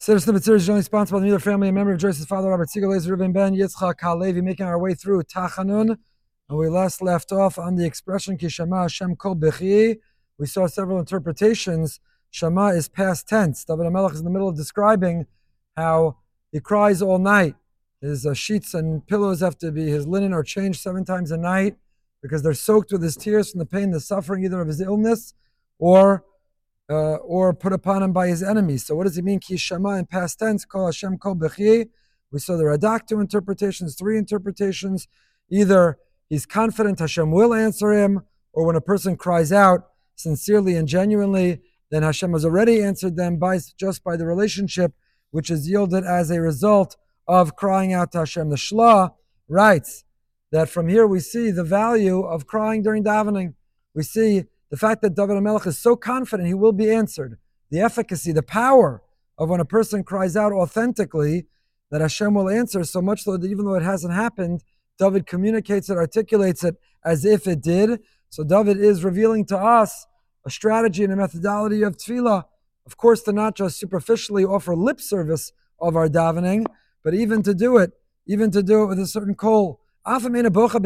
Citizen of the series is jointly sponsored by the Mueller family and member of Joyce's father, Robert Siegel, Reuben Ben, Yitzchak Halevi, making our way through Tachanun. And we last left off on the expression, Ki Shama Hashem Kol Bechi. We saw several interpretations. Shama is past tense. David HaMelech is in the middle of describing how he cries all night. His sheets and pillows have to be, his linen are changed 7 times a night because they're soaked with his tears from the pain, the suffering, either of his illness or put upon him by his enemies. So what does he mean? Ki Shama in past tense, Kol Hashem Kol Bechi. We saw the Radak 2 interpretations, 3 interpretations. Either he's confident Hashem will answer him, or when a person cries out sincerely and genuinely, then Hashem has already answered them just by the relationship which is yielded as a result of crying out to Hashem. The Shla writes that from here we see the value of crying during davening. We see the fact that David HaMelech is so confident he will be answered. The efficacy, the power of when a person cries out authentically that Hashem will answer, so much so that even though it hasn't happened, David communicates it, articulates it as if it did. So David is revealing to us a strategy and a methodology of tefillah. Of course, to not just superficially offer lip service of our davening, but even to do it with a certain kol. Even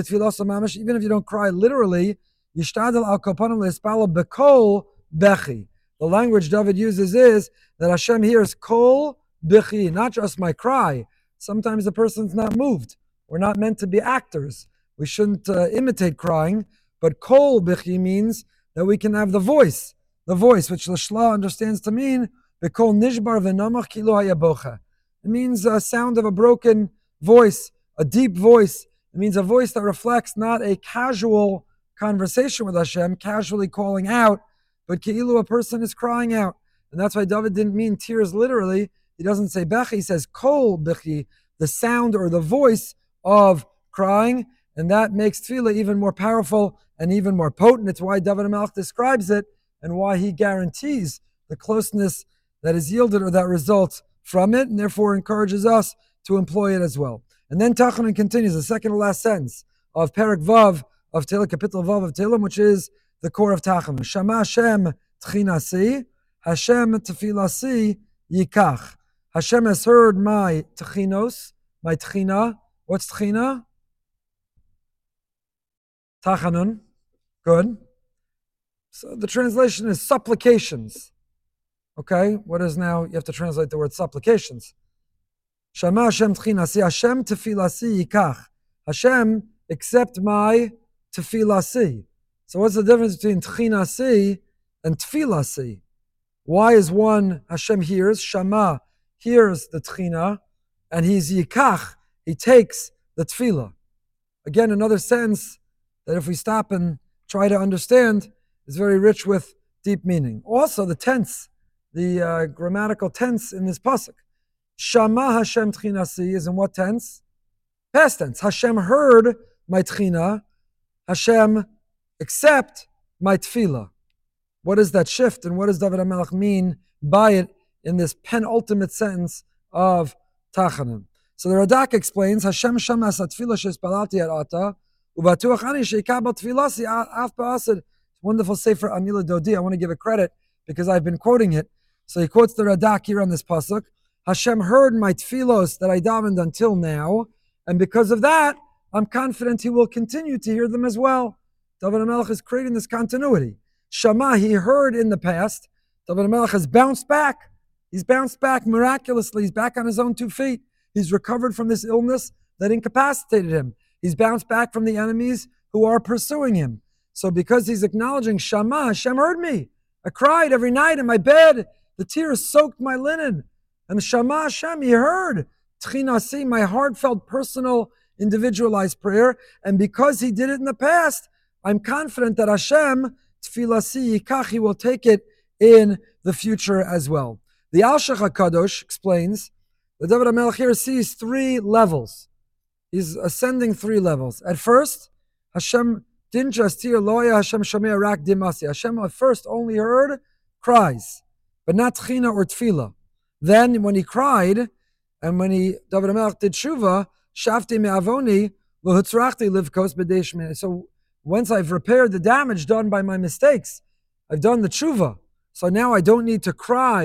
if you don't cry literally, Yishtadel al kopanim le'espalo bekol bechi. The language David uses is that Hashem hears kol bechi, not just my cry. Sometimes the person's not moved. We're not meant to be actors. We shouldn't imitate crying. But kol bechi means that we can have the voice, which the Shla understands to mean bekol nishbar v'namach kilo hayabocha. It means a sound of a broken voice, a deep voice. It means a voice that reflects not a casual conversation with Hashem, casually calling out, but Keilu, a person is crying out. And that's why David didn't mean tears literally. He doesn't say bechi, he says kol bechi, the sound or the voice of crying. And that makes tefillah even more powerful and even more potent. It's why David HaMelech describes it and why he guarantees the closeness that is yielded or that results from it, and therefore encourages us to employ it as well. And then Tachanun continues, the second to last sentence of Perek Vav of Tehillim, Kapitel Vav of Tehillim, which is the core of Tachanun. Shama Hashem tchinasi, Hashem tefilasi yikach. Hashem has heard my tchinos, my tchina. What's tchina? Tachanun. Good. So the translation is supplications. Okay, what is now? You have to translate the word supplications. Shama Hashem tchinasi, Hashem tefilasi yikach. Hashem, accept my tefilasi. So what's the difference between tchinasi and tefilasi? Why is one Hashem hears, Shama hears the tchina, and he's yikach, he takes the tefillah? Again, another sentence that if we stop and try to understand is very rich with deep meaning. Also, the tense, the grammatical tense in this pasuk. Shama Hashem tchinasi is in what tense? Past tense. Hashem heard my tchina. Hashem accept my tefillah. What is that shift, and what does David HaMelech mean by it in this penultimate sentence of Tachanun? So the Radak explains, Hashem shamas ha-tefillah she'espalati at ata, ubatuach ani she'ikabel tefillasi af ba'asad. Wonderful sefer Anila Dodi. I want to give it credit because I've been quoting it. So he quotes the Radak here on this pasuk. Hashem heard my tefillos that I davened until now, and because of that, I'm confident he will continue to hear them as well. David HaMelech is creating this continuity. Shama, he heard in the past. David HaMelech has bounced back. He's bounced back miraculously. He's back on his own 2 feet. He's recovered from this illness that incapacitated him. He's bounced back from the enemies who are pursuing him. So because he's acknowledging Shama, Hashem heard me. I cried every night in my bed. The tears soaked my linen. And Shama Hashem, he heard Tchinasi, my heartfelt, personal, individualized prayer. And because he did it in the past, I'm confident that Hashem, Tfilasi Yikach, he will take it in the future as well. The Al-Shach HaKadosh explains that David HaMelech here sees 3 levels. He's ascending 3 levels. At first, Hashem didn't just hear Loya Hashem Shomea Rak Dimasi. Hashem at first only heard cries, but not Tchina or Tfila. Then when he cried, and when David HaMelech did Shuvah, Shafti Me'avoni L'Hutzrachti Livkos B'Dei. So once I've repaired the damage done by my mistakes, I've done the tshuva. So now I don't need to cry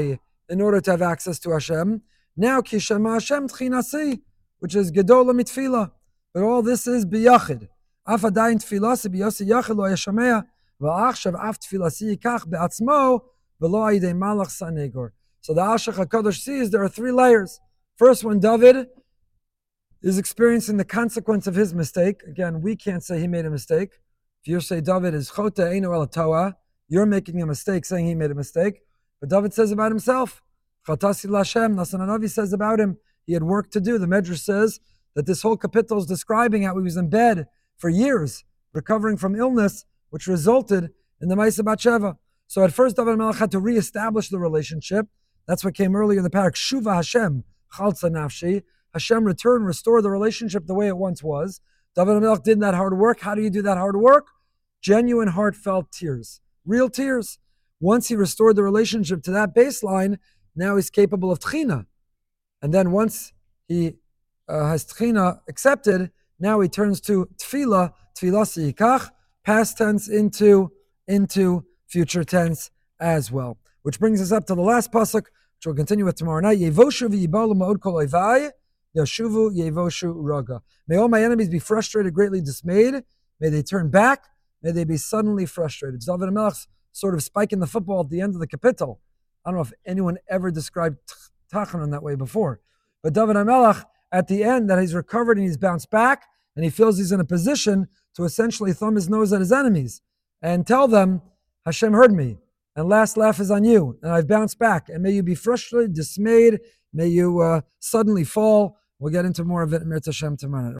in order to have access to Hashem. Now, Kishama Hashem Tchinasi, which is Gedola Mitfila. But all this is B'yachid. Afadayin Tfilasi B'yosi Yachid Lo Yashamea, V'achshav Af Tfilasi Yikach Be'atzmo, V'lo Ayidei Malach Sanegor. So the Ashach HaKadosh sees there are three layers. First, when David is experiencing the consequence of his mistake. Again, we can't say he made a mistake. If you say David is Chota Eino El Toa, you're making a mistake saying he made a mistake. But David says about himself, Chatasi Lashem, Nasan Hanavi says about him, he had work to do. The Medrash says that this whole kapitel is describing how he was in bed for years, recovering from illness, which resulted in the Ma'aseh Batsheva. So at first, David HaMelech had to reestablish the relationship. That's what came earlier in the parak. Shuva Hashem, Chalza Nafshi. Hashem returned, restored the relationship the way it once was. David HaMelech did that hard work. How do you do that hard work? Genuine, heartfelt tears. Real tears. Once he restored the relationship to that baseline, now he's capable of tchina. And then once he has tchina accepted, now he turns to tefillah, tefillah siyikach, past tense into future tense as well. Which brings us up to the last pasuk, which we'll continue with tomorrow night. Yevoshu v'yibalu ma'od kol oivai, yashuvu yevoshu raga. May all my enemies be frustrated, greatly dismayed. May they turn back. May they be suddenly frustrated. David HaMelech's sort of spiking the football at the end of the kapitel. I don't know if anyone ever described Tachanun that way before. But David HaMelech, at the end, that he's recovered and he's bounced back, and he feels he's in a position to essentially thumb his nose at his enemies and tell them, Hashem heard me, and last laugh is on you, and I've bounced back, and may you be frustrated, dismayed, may you suddenly fall. We'll get into more of it in Mirz Hashem tomorrow night.